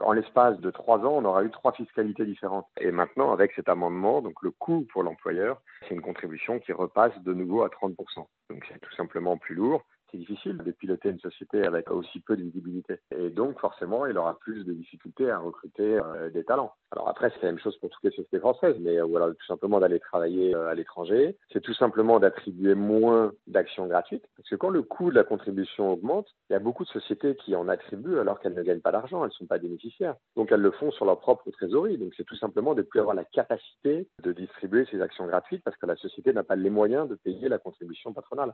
En l'espace de 3 ans, on aura eu 3 fiscalités différentes. Et maintenant, avec cet amendement, donc le coût pour l'employeur, c'est une contribution qui repasse de nouveau à 30%. Donc c'est tout simplement plus lourd. C'est difficile de piloter une société avec aussi peu de visibilité. Et donc, forcément, il aura plus de difficultés à recruter des talents. Alors après, c'est la même chose pour toutes les sociétés françaises, mais voilà, tout simplement d'aller travailler à l'étranger. C'est tout simplement d'attribuer moins d'actions gratuites. Parce que quand le coût de la contribution augmente, il y a beaucoup de sociétés qui en attribuent alors qu'elles ne gagnent pas d'argent, elles ne sont pas bénéficiaires. Donc elles le font sur leur propre trésorerie. Donc c'est tout simplement de ne plus avoir la capacité de distribuer ces actions gratuites parce que la société n'a pas les moyens de payer la contribution patronale.